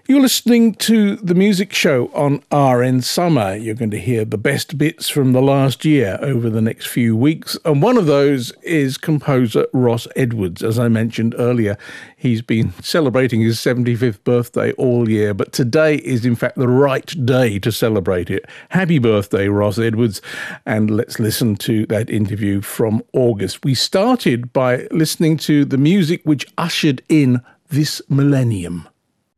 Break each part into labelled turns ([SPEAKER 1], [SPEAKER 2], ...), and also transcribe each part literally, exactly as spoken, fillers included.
[SPEAKER 1] You're listening to The Music Show on R N Summer. You're going to hear the best bits from the last year over the next few weeks. And one of those is composer Ross Edwards. As I mentioned earlier, he's been celebrating his seventy-fifth birthday all year, but today is in fact the right day to celebrate it. Happy birthday, Ross Edwards. And let's listen to that interview from August. We started by listening to the music which ushered in this millennium.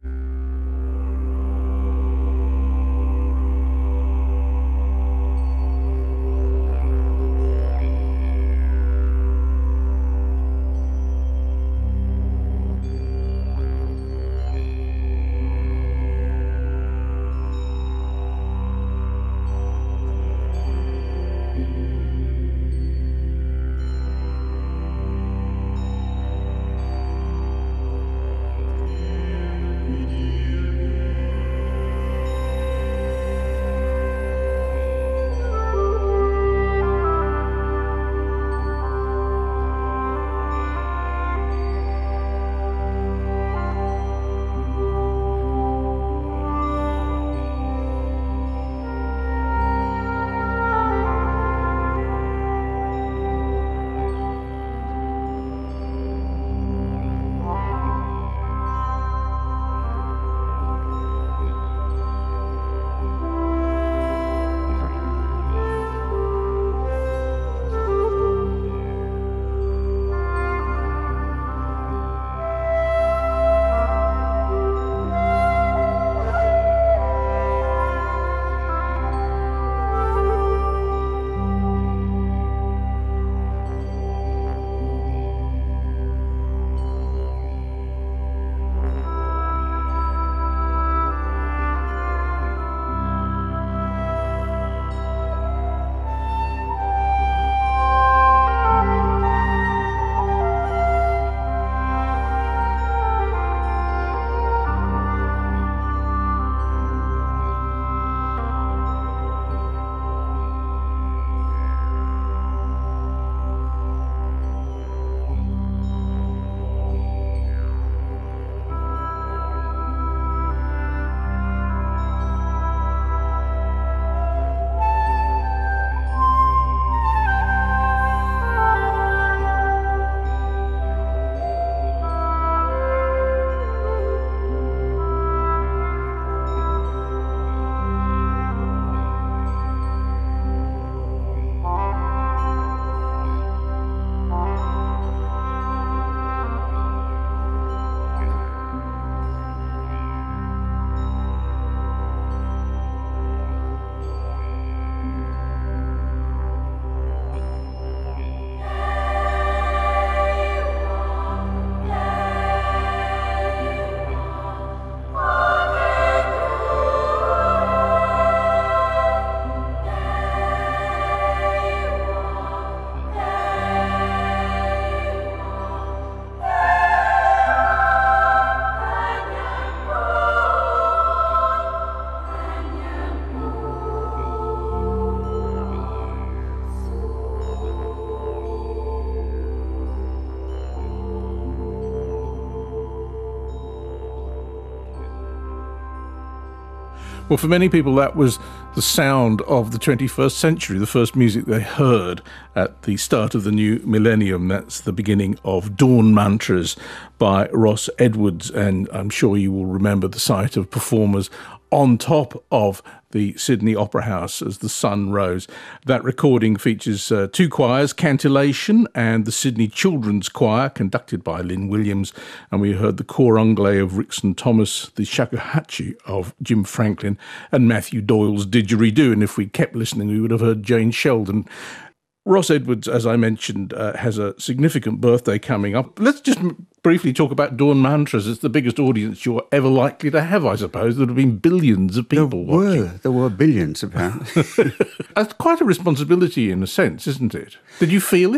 [SPEAKER 1] Well, for many people, that was the sound of the twenty-first century, the first music they heard at the start of the new millennium. That's the beginning of Dawn Mantras by Ross Edwards, and I'm sure you will remember the sight of performers on top of the Sydney Opera House as the sun rose. That recording features uh, two choirs, Cantillation and the Sydney Children's Choir, conducted by Lynn Williams, and we heard the Cor Anglais of Rickson Thomas, the Shakuhachi of Jim Franklin, and Matthew Doyle's Didgeridoo. And if we kept listening, we would have heard Jane Sheldon. Ross Edwards, as I mentioned, uh, has a significant birthday coming up. Let's just m- briefly talk about Dawn Mantras. It's the biggest audience you're ever likely to have, I suppose. There would have been billions of people
[SPEAKER 2] there were,
[SPEAKER 1] watching.
[SPEAKER 2] There were billions, apparently.
[SPEAKER 1] That's quite a responsibility in a sense, isn't it? Did you feel it?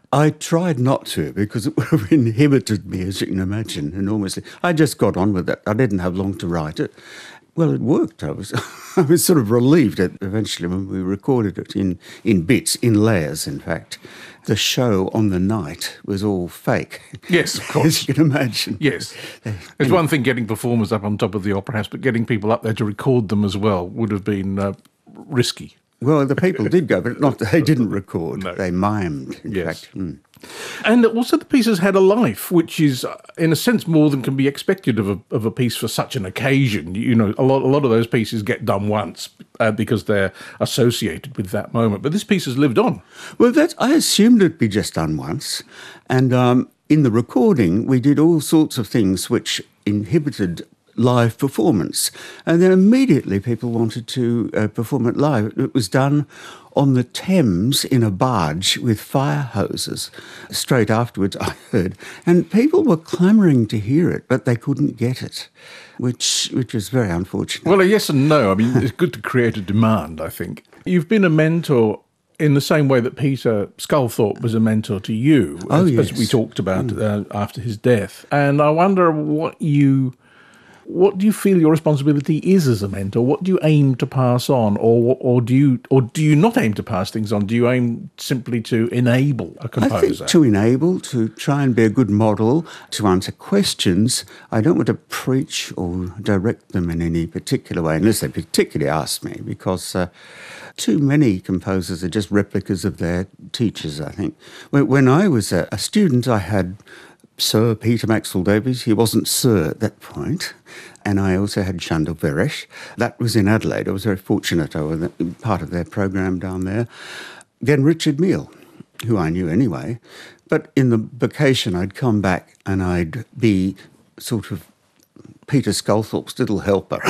[SPEAKER 2] I tried not to because it would have inhibited me, as you can imagine, enormously. I just got on with it. I didn't have long to write it. Well, it worked. I was I was sort of relieved at eventually when we recorded it in, in bits, in layers, in fact. The show on the night was all fake.
[SPEAKER 1] Yes, of course.
[SPEAKER 2] As you can imagine.
[SPEAKER 1] Yes. It's one thing getting performers up on top of the opera house, but getting people up there to record them as well would have been uh, risky.
[SPEAKER 2] Well, the people did go, but not they didn't record.
[SPEAKER 1] No.
[SPEAKER 2] They mimed, in
[SPEAKER 1] Yes.
[SPEAKER 2] fact. Mm.
[SPEAKER 1] And also the piece has had a life, which is, uh, in a sense, more than can be expected of a, of a piece for such an occasion. You know, a lot, a lot of those pieces get done once uh, because they're associated with that moment. But this piece has lived on.
[SPEAKER 2] Well, that I assumed it'd be just done once. And um, in the recording, we did all sorts of things which inhibited live performance. And then immediately people wanted to uh, perform it live. It was done on the Thames in a barge with fire hoses. Straight afterwards, I heard. And people were clamouring to hear it, but they couldn't get it, which which is very unfortunate.
[SPEAKER 1] Well, a yes and no. I mean, it's good to create a demand, I think. You've been a mentor in the same way that Peter Sculthorpe was a mentor to you,
[SPEAKER 2] Oh,
[SPEAKER 1] as,
[SPEAKER 2] yes.
[SPEAKER 1] as we talked about uh, after his death. And I wonder what you... What do you feel your responsibility is as a mentor? What do you aim to pass on, or or do you or do you not aim to pass things on? Do you aim simply to enable a composer?
[SPEAKER 2] I think to enable, to try and be a good model, to answer questions. I don't want to preach or direct them in any particular way, unless they particularly ask me, because uh, too many composers are just replicas of their teachers, I think. When, when I was a, a student, I had Sir Peter Maxwell Davies. He wasn't Sir at that point. And I also had Chandel Veresh. That was in Adelaide. I was very fortunate. I was part of their program down there. Then Richard Mille, who I knew anyway. But in the vacation, I'd come back and I'd be sort of Peter Sculthorpe's little helper.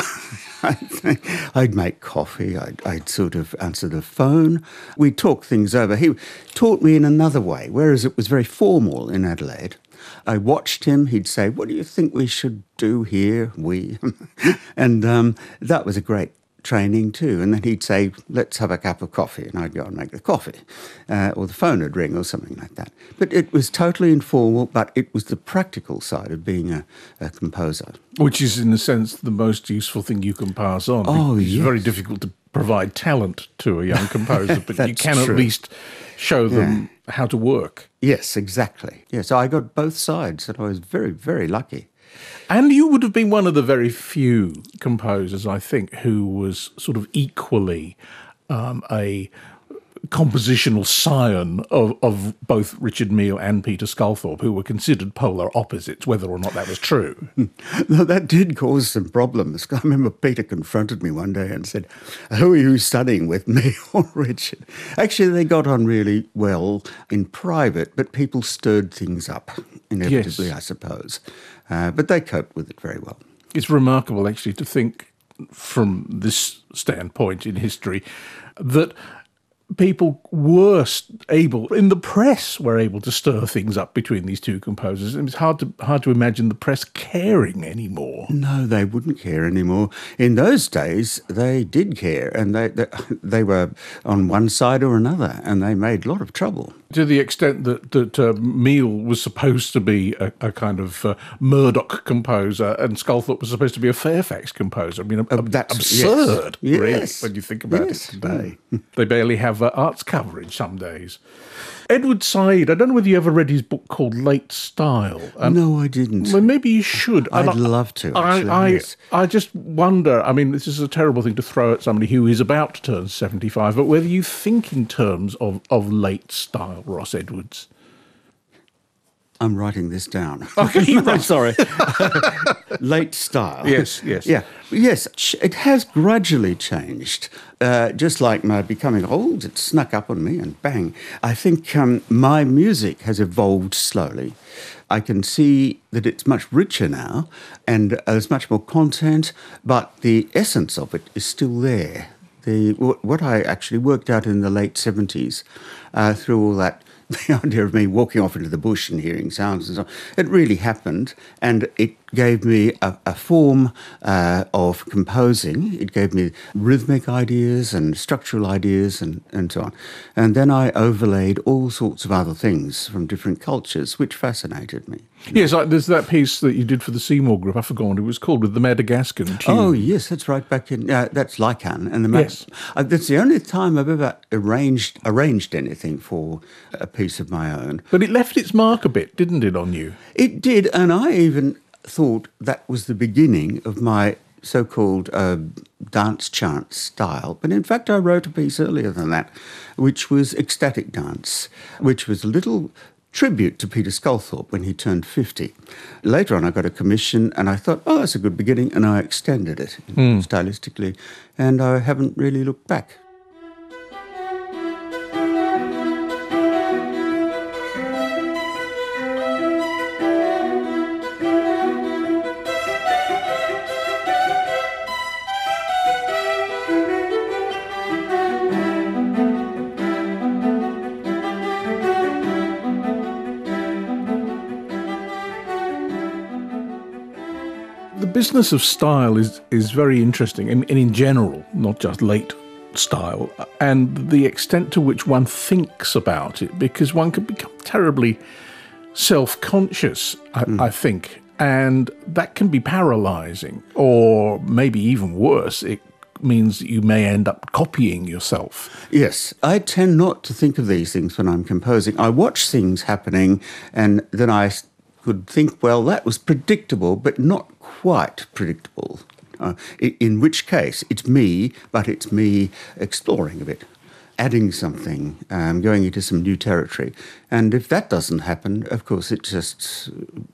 [SPEAKER 2] I'd make coffee, I'd, I'd sort of answer the phone. We'd talk things over. He taught me in another way, whereas it was very formal in Adelaide. I watched him, he'd say, what do you think we should do here, we? and um, that was a great training too. And then he'd say, let's have a cup of coffee. And I'd go and make the coffee. Uh, or the phone would ring or something like that. But it was totally informal, but it was the practical side of being a, a composer.
[SPEAKER 1] Which is, in a sense, the most useful thing you can pass on.
[SPEAKER 2] Oh,
[SPEAKER 1] It's
[SPEAKER 2] yes.
[SPEAKER 1] very difficult to provide talent to a young composer, but you
[SPEAKER 2] That's
[SPEAKER 1] can
[SPEAKER 2] true.
[SPEAKER 1] at least show them how to work.
[SPEAKER 2] Yes, exactly. Yes, I got both sides and I was very, very lucky.
[SPEAKER 1] And you would have been one of the very few composers, I think, who was sort of equally um, a compositional scion of, of both Richard Mille and Peter Sculthorpe, who were considered polar opposites, whether or not that was true.
[SPEAKER 2] No, that did cause some problems. I remember Peter confronted me one day and said, who are you studying with, me or Richard? Actually, they got on really well in private, but people stirred things up, inevitably,
[SPEAKER 1] Yes.
[SPEAKER 2] I suppose. Uh, but they coped with it very well.
[SPEAKER 1] It's remarkable, actually, to think from this standpoint in history that people were able, in the press, were able to stir things up between these two composers. It's hard to hard to imagine the press caring anymore.
[SPEAKER 2] No, they wouldn't care anymore. In those days, they did care, and they, they they were on one side or another, and they made a lot of trouble.
[SPEAKER 1] To the extent that, that uh, Mille was supposed to be a, a kind of uh, Murdoch composer and Sculthorpe was supposed to be a Fairfax composer. I mean,
[SPEAKER 2] Uh,
[SPEAKER 1] ab-
[SPEAKER 2] that's-
[SPEAKER 1] absurd,
[SPEAKER 2] yes.
[SPEAKER 1] really,
[SPEAKER 2] Yes.
[SPEAKER 1] when you think about
[SPEAKER 2] Yes.
[SPEAKER 1] it today. They barely have uh, arts coverage some days. Edward Said, I don't know whether you ever read his book called Late Style. Um,
[SPEAKER 2] No, I didn't.
[SPEAKER 1] Well, maybe you should.
[SPEAKER 2] I'd
[SPEAKER 1] And I-
[SPEAKER 2] love to,
[SPEAKER 1] I,
[SPEAKER 2] actually,
[SPEAKER 1] I,
[SPEAKER 2] yes.
[SPEAKER 1] I just wonder, I mean, this is a terrible thing to throw at somebody who is about to turn seventy-five, but whether you think in terms of, of late style, Ross Edwards.
[SPEAKER 2] I'm writing this down.
[SPEAKER 1] Okay,
[SPEAKER 2] I'm
[SPEAKER 1] right.
[SPEAKER 2] sorry. Late style.
[SPEAKER 1] Yes, yes.
[SPEAKER 2] Yeah, yes, ch- it has gradually changed. Uh, just like my becoming old, it snuck up on me and bang. I think um, my music has evolved slowly. I can see that it's much richer now and there's much more content, but the essence of it is still there. The, what, what I actually worked out in the late seventies uh, through all that, the idea of me walking off into the bush and hearing sounds and so on, it really happened, and it gave me a, a form uh, of composing. It gave me rhythmic ideas and structural ideas and, and so on. And then I overlaid all sorts of other things from different cultures, which fascinated me.
[SPEAKER 1] Yes, like there's that piece that you did for the Seymour Group, I forgot what it was called, with the Madagascan tune.
[SPEAKER 2] Oh, yes, that's right, back in, uh, that's Lycan. And the Ma-
[SPEAKER 1] yes.
[SPEAKER 2] Uh, that's the only time I've ever arranged arranged anything for a piece of my own.
[SPEAKER 1] But it left its mark a bit, didn't it, on you?
[SPEAKER 2] It did, and I even thought that was the beginning of my so-called uh, dance chant style. But in fact, I wrote a piece earlier than that, which was ecstatic dance, which was a little tribute to Peter Sculthorpe when he turned fifty. Later on, I got a commission, and I thought, oh, that's a good beginning, and I extended it mm. stylistically, and I haven't really looked back.
[SPEAKER 1] The business of style is, is very interesting, and, and in general, not just late style, and the extent to which one thinks about it, because one can become terribly self-conscious, I, mm. I think, and that can be paralysing, or maybe even worse, it means that you may end up copying yourself.
[SPEAKER 2] Yes, I tend not to think of these things when I'm composing. I watch things happening, and then I could think, well, that was predictable, but not quite predictable, uh, in which case it's me, but it's me exploring a bit, adding something, um, going into some new territory. And if that doesn't happen, of course, it's just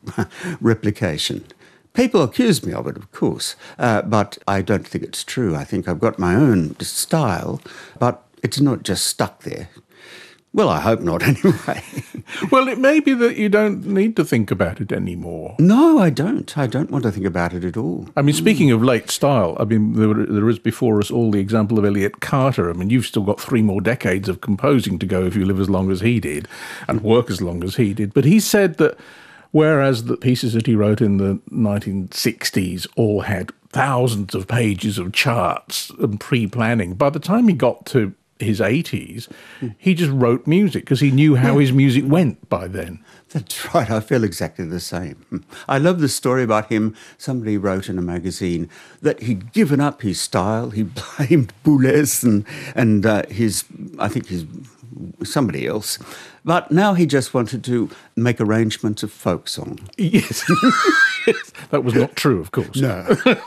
[SPEAKER 2] replication. People accuse me of it, of course, uh, but I don't think it's true. I think I've got my own style, but it's not just stuck there. Well, I hope not, anyway.
[SPEAKER 1] Well, it may be that you don't need to think about it anymore.
[SPEAKER 2] No, I don't. I don't want to think about it at all.
[SPEAKER 1] I mean, speaking mm. of late style, I mean, there, there is before us all the example of Elliot Carter. I mean, you've still got three more decades of composing to go if you live as long as he did and work as long as he did. But he said that whereas the pieces that he wrote in the nineteen sixties all had thousands of pages of charts and pre-planning, by the time he got to his eighties, he just wrote music because he knew how yeah. his music went by then.
[SPEAKER 2] That's right. I feel exactly the same. I love the story about him. Somebody wrote in a magazine that he'd given up his style. He blamed Boulez and, and uh, his, I think his, somebody else. But now he just wanted to make arrangements of folk song.
[SPEAKER 1] Yes. Yes. That was not true, of course.
[SPEAKER 2] No.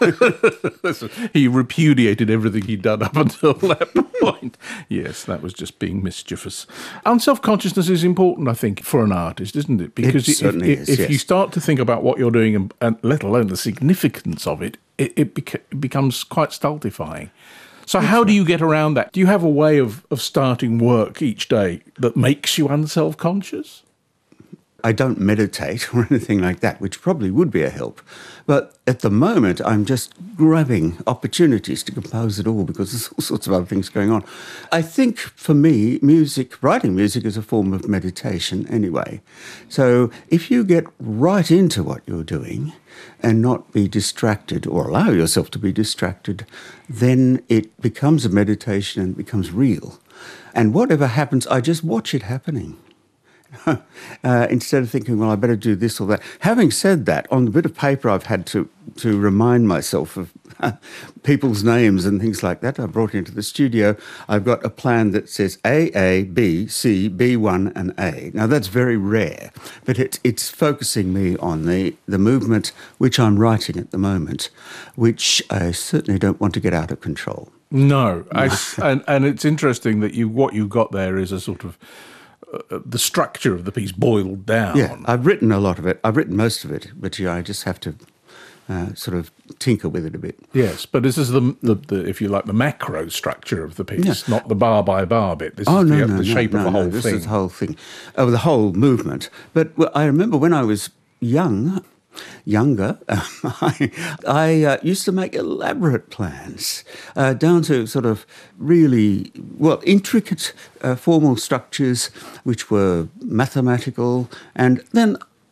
[SPEAKER 1] He repudiated everything he'd done up until that point. Yes, that was just being mischievous. And self-consciousness is important, I think, for an artist, isn't it? Because
[SPEAKER 2] it
[SPEAKER 1] if,
[SPEAKER 2] certainly
[SPEAKER 1] if,
[SPEAKER 2] is,
[SPEAKER 1] if
[SPEAKER 2] yes.
[SPEAKER 1] you start to think about what you're doing, and, and let alone the significance of it, it, it, beca- it becomes quite stultifying. So how do you get around that? Do you have a way of, of starting work each day that makes you unself-conscious?
[SPEAKER 2] I don't meditate or anything like that, which probably would be a help. But at the moment, I'm just grabbing opportunities to compose it all because there's all sorts of other things going on. I think for me, music, writing music is a form of meditation anyway. So if you get right into what you're doing and not be distracted or allow yourself to be distracted, then it becomes a meditation and becomes real. And whatever happens, I just watch it happening. Uh, instead of thinking, well, I better do this or that. Having said that, on the bit of paper I've had to, to remind myself of uh, people's names and things like that, I brought into the studio, I've got a plan that says A, A, B, C, B one and A. Now, that's very rare, but it, it's focusing me on the, the movement which I'm writing at the moment, which I certainly don't want to get out of control.
[SPEAKER 1] No, I, and, and it's interesting that you what you've got there is a sort of Uh, the structure of the piece boiled down.
[SPEAKER 2] Yeah, I've written a lot of it. I've written most of it, but yeah, I just have to uh, sort of tinker with it a bit.
[SPEAKER 1] Yes, but this is the, the, the if you like, the macro structure of the piece, yeah. not the bar by bar bit. This
[SPEAKER 2] oh,
[SPEAKER 1] is
[SPEAKER 2] no,
[SPEAKER 1] the,
[SPEAKER 2] no,
[SPEAKER 1] the
[SPEAKER 2] no,
[SPEAKER 1] shape
[SPEAKER 2] no,
[SPEAKER 1] of the
[SPEAKER 2] no,
[SPEAKER 1] whole
[SPEAKER 2] this
[SPEAKER 1] thing.
[SPEAKER 2] This is the whole thing, oh, the whole movement. But well, I remember when I was young, younger, I, I uh, used to make elaborate plans, uh, down to sort of really, well, intricate uh, formal structures which were mathematical, and then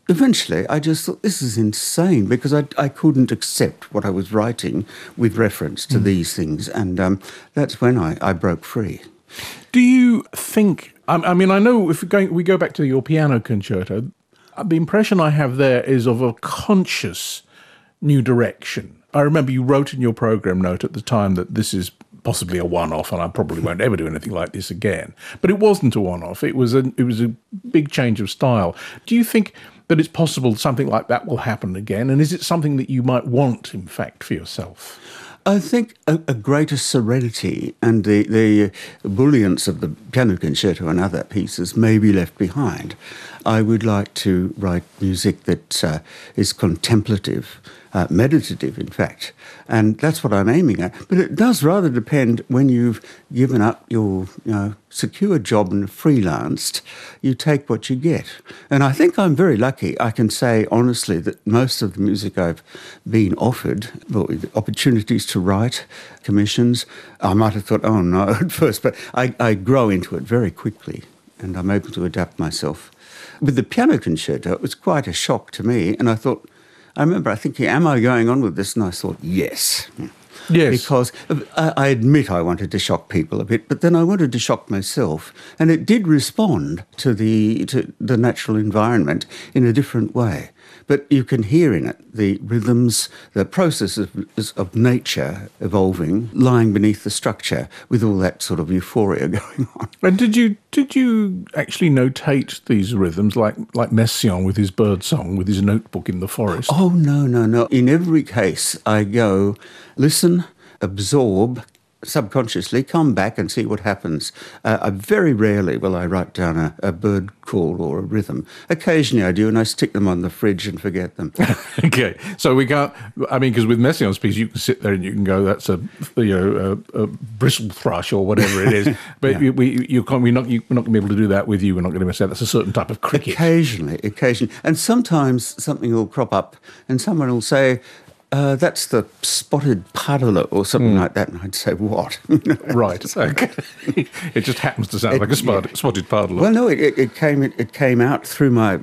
[SPEAKER 2] eventually I just thought, this is insane, because I, I couldn't accept what I was writing with reference to mm. these things. And um, that's when I, I broke free.
[SPEAKER 1] Do you think, I, I mean, I know if we go, we go back to your piano concerto, the impression I have there is of a conscious new direction. I remember you wrote in your program note at the time that this is possibly a one-off, and I probably won't ever do anything like this again. But it wasn't a one-off. It was a it was a big change of style. Do you think that it's possible something like that will happen again? And is it something that you might want, in fact, for yourself?
[SPEAKER 2] I think a, a greater serenity and the, the ebullience of the piano concerto and other pieces may be left behind. I would like to write music that uh, is contemplative, uh, meditative, in fact, and that's what I'm aiming at. But it does rather depend when you've given up your, you know, secure job and freelanced, you take what you get. And I think I'm very lucky. I can say honestly that most of the music I've been offered, well, opportunities to write, commissions, I might have thought, oh no, at first, but I, I grow into it very quickly and I'm able to adapt myself. With the piano concerto, it was quite a shock to me, and I thought, I remember thinking, am I going on with this? And I thought, yes.
[SPEAKER 1] Yes.
[SPEAKER 2] Because I, I admit I wanted to shock people a bit, but then I wanted to shock myself. And it did respond to the to the natural environment in a different way. But you can hear in it the rhythms, the process of, of nature evolving, lying beneath the structure with all that sort of euphoria going on.
[SPEAKER 1] And did you did you actually notate these rhythms like, like Messiaen with his bird song, with his notebook in the forest?
[SPEAKER 2] Oh, no, no, no. In every case, I go, listen, absorb, subconsciously come back and see what happens. Uh, I very rarely will I write down a, a bird call or a rhythm. Occasionally I do, and I stick them on the fridge and forget them.
[SPEAKER 1] Okay, so we can't, I mean, because with Messiaen's piece, you can sit there and you can go, that's a, you know, a, a bristle thrush or whatever it is, but yeah. we, you can't, we're not, you're not going to be able to do that with you. We're not going to say that's a certain type of cricket.
[SPEAKER 2] Occasionally, occasionally. And sometimes something will crop up and someone will say, Uh, that's the spotted puddler or something mm. like that. And I'd say, what?
[SPEAKER 1] Right. Okay. It just happens to sound it, like a spot, yeah. spotted puddler.
[SPEAKER 2] Well, no, it, it, came, it, it came out through my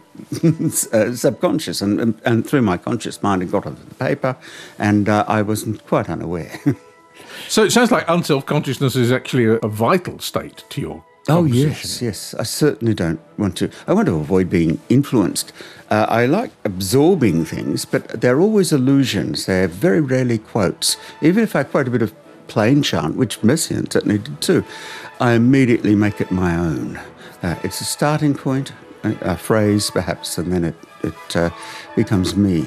[SPEAKER 2] uh, subconscious and, and, and through my conscious mind. It got onto the paper and uh, I was quite unaware.
[SPEAKER 1] So it sounds like unself-consciousness is actually a, a vital state to your
[SPEAKER 2] Oh, yes, yes. I certainly don't want to. I want to avoid being influenced. Uh, I like absorbing things, but they're always illusions. They're very rarely quotes. Even if I quote a bit of plain chant, which Messiaen certainly did too, I immediately make it my own. Uh, it's a starting point, a, a phrase perhaps, and then it, it uh, becomes me.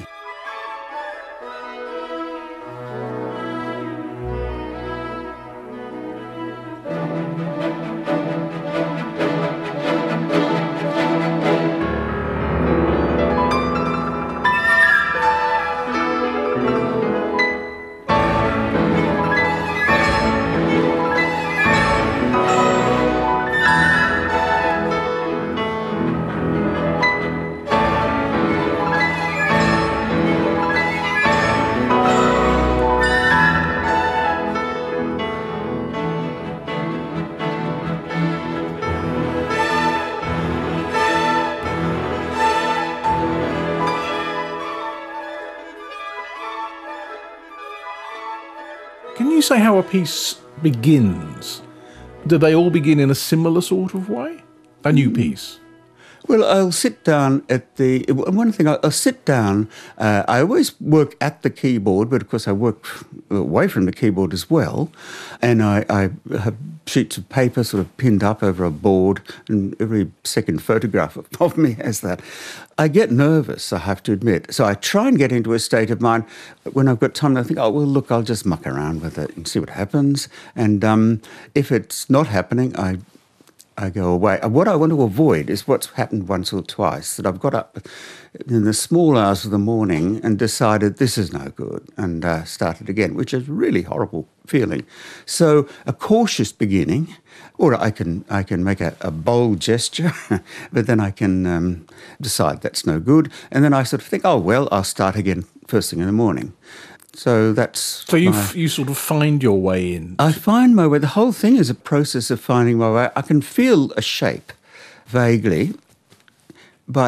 [SPEAKER 1] Can you say how a piece begins? Do they all begin in a similar sort of way? A new piece?
[SPEAKER 2] Well, I'll sit down at the... One thing, I'll, I'll sit down. Uh, I always work at the keyboard, but of course I work away from the keyboard as well. And I, I have sheets of paper sort of pinned up over a board, and every second photograph of, of me has that. I get nervous, I have to admit. So I try and get into a state of mind when I've got time. I think, oh, well, look, I'll just muck around with it and see what happens. And um, if it's not happening, I... I go away. And what I want to avoid is what's happened once or twice, that I've got up in the small hours of the morning and decided this is no good and uh, started again, which is a really horrible feeling. So a cautious beginning, or I can I can make a, a bold gesture, but then I can um, decide that's no good. And then I sort of think, oh, well, I'll start again first thing in the morning. So that's...
[SPEAKER 1] So you my, you sort of find your way in?
[SPEAKER 2] I find my way. The whole thing is a process of finding my way. I can feel a shape, vaguely, but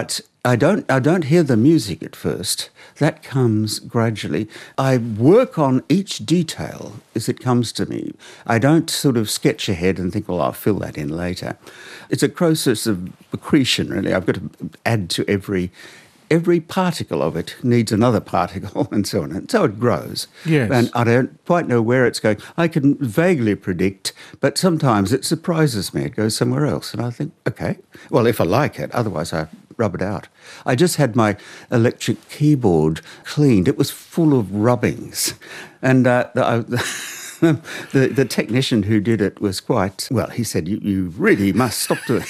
[SPEAKER 2] I don't, I don't hear the music at first. That comes gradually. I work on each detail as it comes to me. I don't sort of sketch ahead and think, well, I'll fill that in later. It's a process of accretion, really. I've got to add to every... Every particle of it needs another particle and so on. And so it grows.
[SPEAKER 1] Yes.
[SPEAKER 2] And I don't quite know where it's going. I can vaguely predict, but sometimes it surprises me. It goes somewhere else. And I think, okay, well, if I like it, otherwise I rub it out. I just had my electric keyboard cleaned. It was full of rubbings. And uh, I... the the technician who did it was quite, well, he said, you, you really must stop doing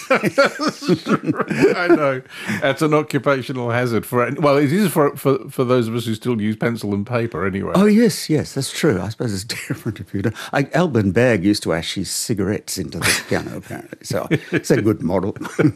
[SPEAKER 2] it.
[SPEAKER 1] I know. That's an occupational hazard. for Well, it is for, for for those of us who still use pencil and paper anyway.
[SPEAKER 2] Oh, yes, yes, that's true. I suppose it's different if you don't. I, Alban Berg used to ash his cigarettes into the piano, apparently, so it's a good model.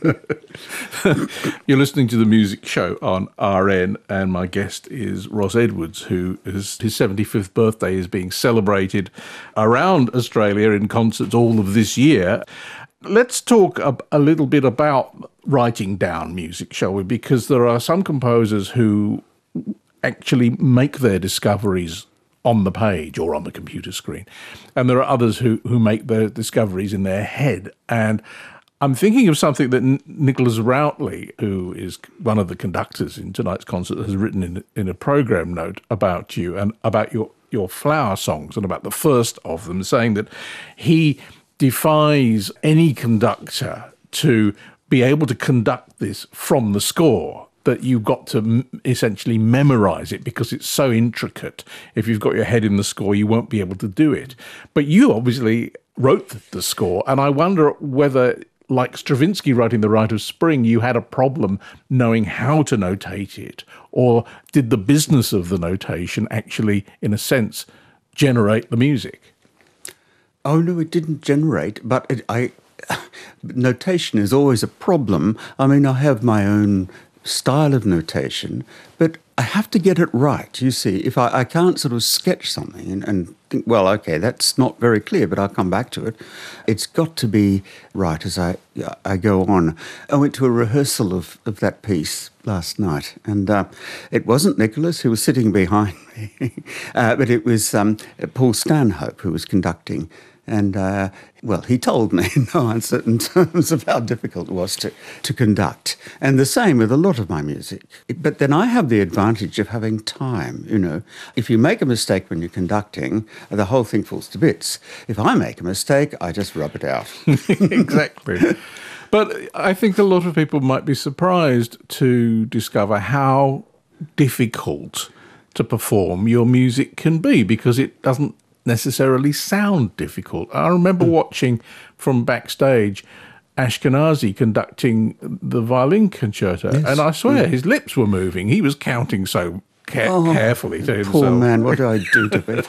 [SPEAKER 1] You're listening to The Music Show on R N, and my guest is Ross Edwards, who is his seventy-fifth birthday is being celebrated around Australia in concerts all of this year. Let's talk a, a little bit about writing down music, shall we? Because there are some composers who actually make their discoveries on the page or on the computer screen. And there are others who, who make their discoveries in their head. And I'm thinking of something that N- Nicholas Routley, who is one of the conductors in tonight's concert, has written in, in a program note about you and about your your flower songs and about the first of them, saying that he defies any conductor to be able to conduct this from the score, that you've got to m- essentially memorize it because it's so intricate. If you've got your head in the score, you won't be able to do it. But you obviously wrote the, the score, and I wonder whether, like Stravinsky writing The Rite of Spring, you had a problem knowing how to notate it, or did the business of the notation actually, in a sense, generate the music?
[SPEAKER 2] Oh, no, it didn't generate, but it, I notation is always a problem. I mean, I have my own style of notation, but I have to get it right, you see. If I, I can't sort of sketch something and, and think, well, okay, that's not very clear, but I'll come back to it. It's got to be right as I I go on. I went to a rehearsal of, of that piece last night, and uh, it wasn't Nicholas who was sitting behind me, uh, but it was um, Paul Stanhope who was conducting. And, uh, well, he told me in no uncertain terms of how difficult it was to, to conduct. And the same with a lot of my music. But then I have the advantage of having time, you know. If you make a mistake when you're conducting, the whole thing falls to bits. If I make a mistake, I just rub it out.
[SPEAKER 1] Exactly. But I think a lot of people might be surprised to discover how difficult to perform your music can be, because it doesn't necessarily sound difficult. I remember watching from backstage Ashkenazi conducting the violin concerto, yes. And I swear his lips were moving. He was counting so care- oh, carefully to himself.
[SPEAKER 2] Poor man, what do I do to be?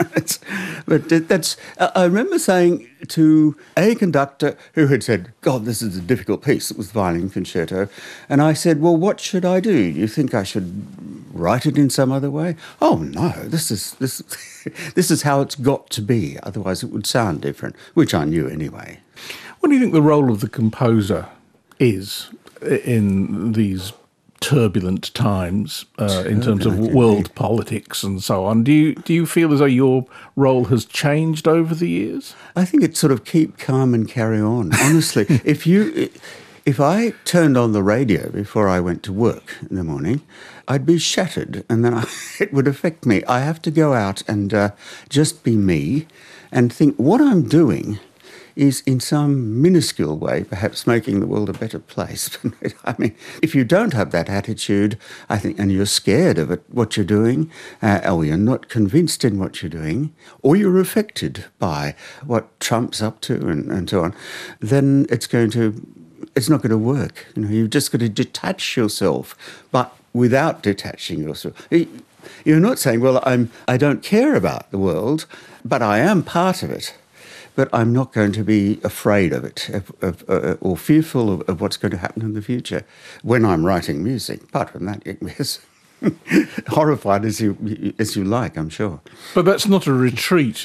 [SPEAKER 2] But that's. I remember saying to a conductor who had said, "God, this is a difficult piece." It was the violin concerto, and I said, "Well, what should I do? You think I should write it in some other way?" "Oh no, this is this this is how it's got to be. Otherwise, it would sound different," which I knew anyway.
[SPEAKER 1] What do you think the role of the composer is in these turbulent times uh, turbulent, in terms of world yeah. politics and so on? Do you do you feel as though your role has changed over the years?
[SPEAKER 2] I think it's sort of keep calm and carry on. Honestly, if you if I turned on the radio before I went to work in the morning, I'd be shattered, and then I, it would affect me. I have to go out and uh, just be me and think what I'm doing is in some minuscule way perhaps making the world a better place. I mean, if you don't have that attitude, I think, and you're scared of it, what you're doing, uh, or you're not convinced in what you're doing, or you're affected by what Trump's up to and, and so on, then it's going to, it's not going to work. You know, you've just got to detach yourself, but without detaching yourself. You're not saying, well, I'm, I don't care about the world, but I am part of it. But I'm not going to be afraid of it of, of, uh, or fearful of, of what's going to happen in the future when I'm writing music. Apart from that, yes, horrified as you as you like, I'm sure.
[SPEAKER 1] But that's not a retreat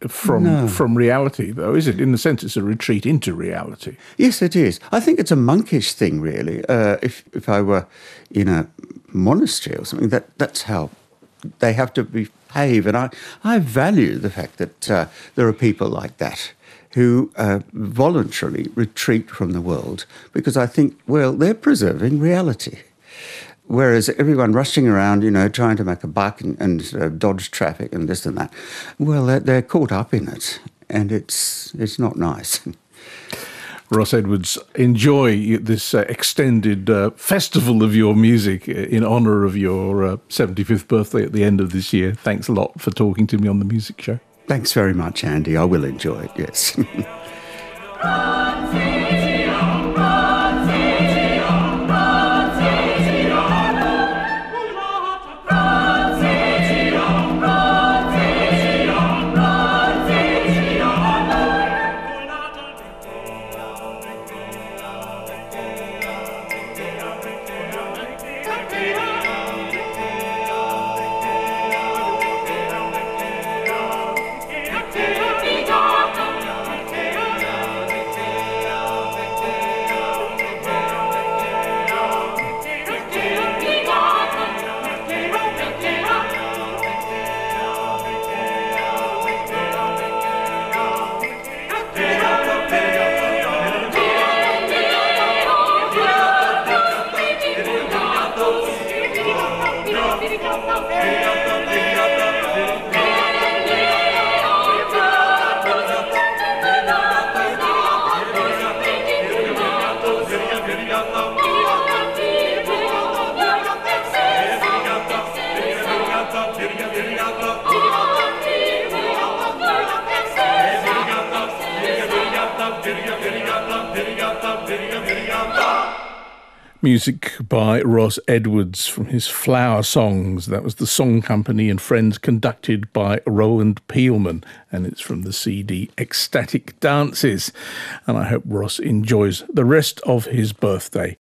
[SPEAKER 1] from
[SPEAKER 2] No.
[SPEAKER 1] from reality, though, is it? In the sense, it's a retreat into reality.
[SPEAKER 2] Yes, it is. I think it's a monkish thing, really. Uh, if if I were in a monastery or something, that that's how they have to behave. And I, I value the fact that uh, there are people like that who uh, voluntarily retreat from the world because I think, well, they're preserving reality. Whereas everyone rushing around, you know, trying to make a buck and, and uh, dodge traffic and this and that, well, they're, they're caught up in it, and it's it's not nice.
[SPEAKER 1] Ross Edwards, enjoy this uh, extended uh, festival of your music in honour of your uh, seventy-fifth birthday at the end of this year. Thanks a lot for talking to me on The Music Show.
[SPEAKER 2] Thanks very much, Andy. I will enjoy it, yes.
[SPEAKER 1] Music by Ross Edwards from his Flower Songs. That was the Song Company and Friends, conducted by Roland Peelman, and it's from the C D Ecstatic Dances. And I hope Ross enjoys the rest of his birthday